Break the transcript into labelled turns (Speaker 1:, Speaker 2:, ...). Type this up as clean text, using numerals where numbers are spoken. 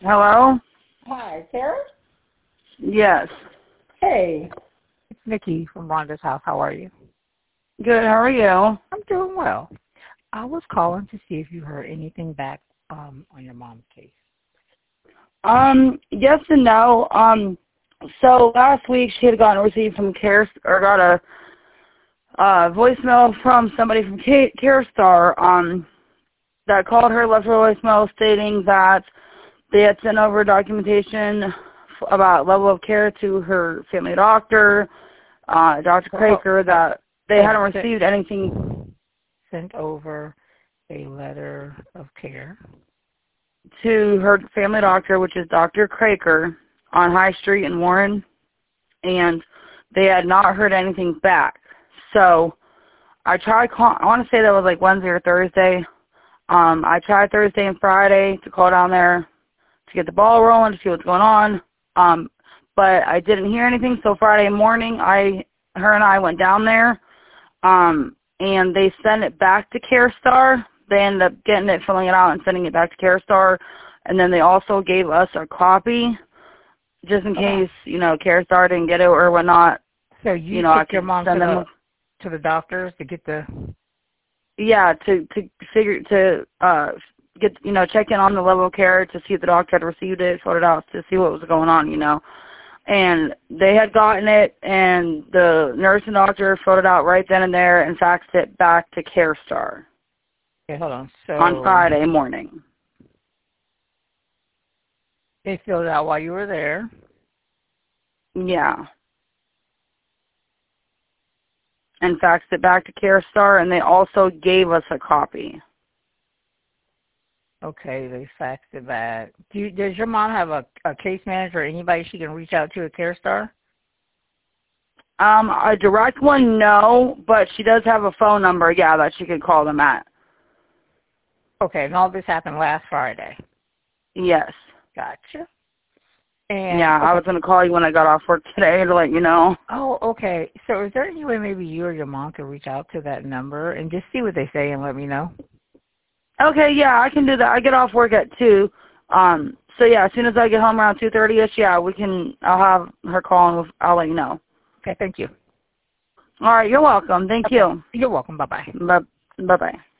Speaker 1: Hello?
Speaker 2: Hi, Sarah?
Speaker 1: Yes.
Speaker 2: Hey, it's Nikki from Rhonda's house. How are you?
Speaker 1: Good, how are you?
Speaker 2: I'm doing well. I was calling to see if you heard anything back on your mom's case.
Speaker 1: Yes and no. So last week she had received from got a voicemail from somebody from CareStar, that called her, left her a voicemail stating that they had sent over documentation about level of care to her family doctor, Dr. Craker, that they hadn't received anything.
Speaker 2: Sent over a letter of care
Speaker 1: To her family doctor, which is Dr. Craker, on High Street in Warren, and they had not heard anything back. So I tried I want to say that was like Wednesday or Thursday. I tried Thursday and Friday to call down there to get the ball rolling, to see what's going on. But I didn't hear anything. So Friday morning, her and I went down there, and they sent it back to CareStar. They ended up getting it, filling it out, and sending it back to CareStar. And then they also gave us a copy, just in case, CareStar didn't get it or whatnot.
Speaker 2: So you took your mom to the doctors to get the...
Speaker 1: Yeah, to get, check in on the level of care, to see if the doctor had received it, sort it out, to see what was going on, And they had gotten it, and the nurse and doctor filled it out right then and there and faxed it back to CareStar.
Speaker 2: Okay, hold on. So
Speaker 1: on Friday morning.
Speaker 2: They filled it out while you were there?
Speaker 1: Yeah. And faxed it back to CareStar, and they also gave us a copy.
Speaker 2: Okay, they faxed it back. Does your mom have a case manager or anybody she can reach out to at CareStar?
Speaker 1: A direct one, no, but she does have a phone number, yeah, that she could call them at.
Speaker 2: Okay, and all this happened last Friday?
Speaker 1: Yes.
Speaker 2: Gotcha. And,
Speaker 1: yeah, okay. I was going to call you when I got off work today to let you know.
Speaker 2: Oh, okay. So is there any way maybe you or your mom could reach out to that number and just see what they say and let me know?
Speaker 1: Okay, yeah, I can do that. I get off work at 2. So, yeah, as soon as I get home around 2:30ish, yeah, I'll have her call and I'll let you know.
Speaker 2: Okay, thank you.
Speaker 1: All right, you're welcome. Thank you.
Speaker 2: You're welcome. Bye-bye.
Speaker 1: Bye-bye.